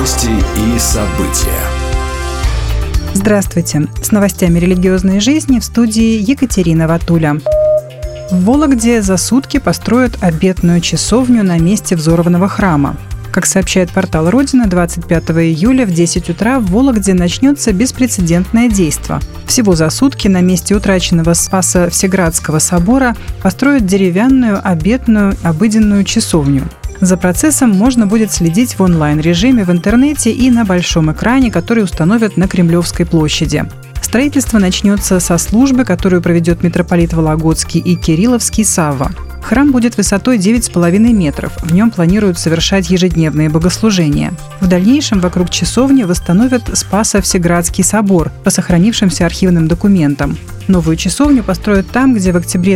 Новости и события. Здравствуйте! С новостями религиозной жизни в студии Екатерина Ватуля. В Вологде за сутки построят обетную часовню на месте взорванного храма. Как сообщает портал «Родина», 25 июля в 10 утра в Вологде начнется беспрецедентное действо. Всего за сутки на месте утраченного Спаса Всеградского собора построят деревянную, обетную, обыденную часовню. За процессом можно будет следить в онлайн-режиме в интернете и на большом экране, который установят на Кремлевской площади. Строительство начнется со службы, которую проведет митрополит Вологодский и Кирилловский Савва. Храм будет высотой 9,5 метров. В нем планируют совершать ежедневные богослужения. В дальнейшем вокруг часовни восстановят Спасо-Всеградский собор по сохранившимся архивным документам. Новую часовню построят там, где в октябре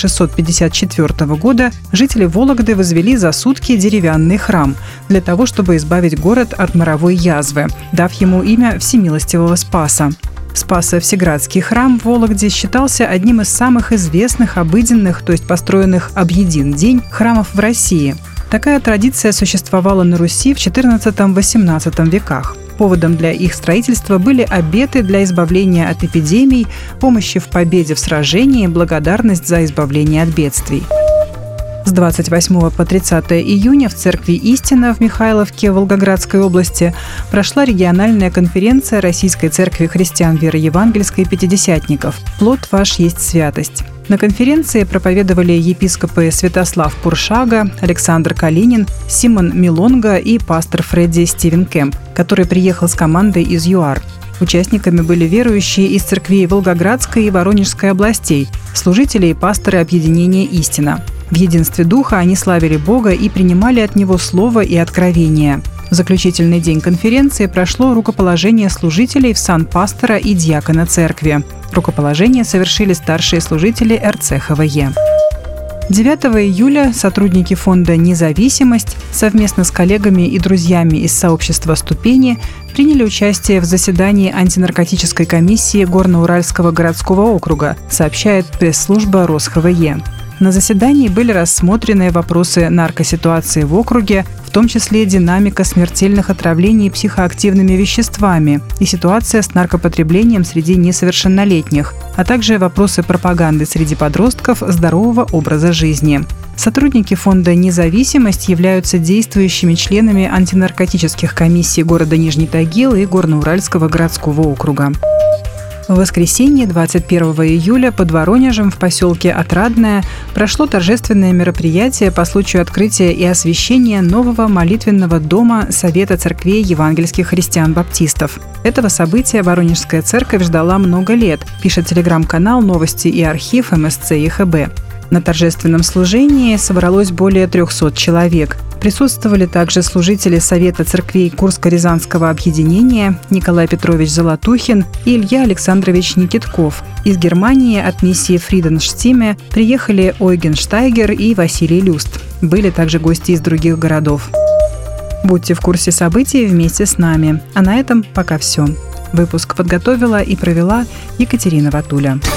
1654 года жители Вологды возвели за сутки деревянный храм для того, чтобы избавить город от моровой язвы, дав ему имя Всемилостивого Спаса. Спасо-Всеградский храм в Вологде считался одним из самых известных обыденных, то есть построенных об един день, храмов в России. Такая традиция существовала на Руси в XIV-XVIII веках. Поводом для их строительства были обеты для избавления от эпидемий, помощи в победе в сражении, благодарность за избавление от бедствий. С 28 по 30 июня в церкви «Истина» в Михайловке Волгоградской области прошла региональная конференция Российской церкви христиан веры евангельской пятидесятников «Плод ваш есть святость». На конференции проповедовали епископы Святослав Пуршага, Александр Калинин, Симон Милонга и пастор Фредди Стивен Кэмп, который приехал с командой из ЮАР. Участниками были верующие из церквей Волгоградской и Воронежской областей, служители и пасторы объединения «Истина». В единстве духа они славили Бога и принимали от Него слово и откровение. В заключительный день конференции прошло рукоположение служителей в сан пастора и диакона церкви. Рукоположение совершили старшие служители РЦХВЕ. 9 июля сотрудники фонда «Независимость» совместно с коллегами и друзьями из сообщества «Ступени» приняли участие в заседании антинаркотической комиссии Горно-Уральского городского округа, сообщает пресс-служба РосХВЕ. На заседании были рассмотрены вопросы наркоситуации в округе, в том числе динамика смертельных отравлений психоактивными веществами и ситуация с наркопотреблением среди несовершеннолетних, а также вопросы пропаганды среди подростков здорового образа жизни. Сотрудники фонда «Независимость» являются действующими членами антинаркотических комиссий города Нижний Тагил и Горно-Уральского городского округа. В воскресенье 21 июля под Воронежем в поселке Отрадное прошло торжественное мероприятие по случаю открытия и освящения нового молитвенного дома Совета церквей евангельских христиан-баптистов. Этого события Воронежская церковь ждала много лет, пишет телеграм-канал «Новости и архив» МСЦ ЕХБ. На торжественном служении собралось более 300 человек. Присутствовали также служители Совета церквей Курско-Рязанского объединения Николай Петрович Золотухин и Илья Александрович Никитков. Из Германии от миссии Фриденштиме приехали Ойген Штайгер и Василий Люст. Были также гости из других городов. Будьте в курсе событий вместе с нами. А на этом пока все. Выпуск подготовила и провела Екатерина Ватуля.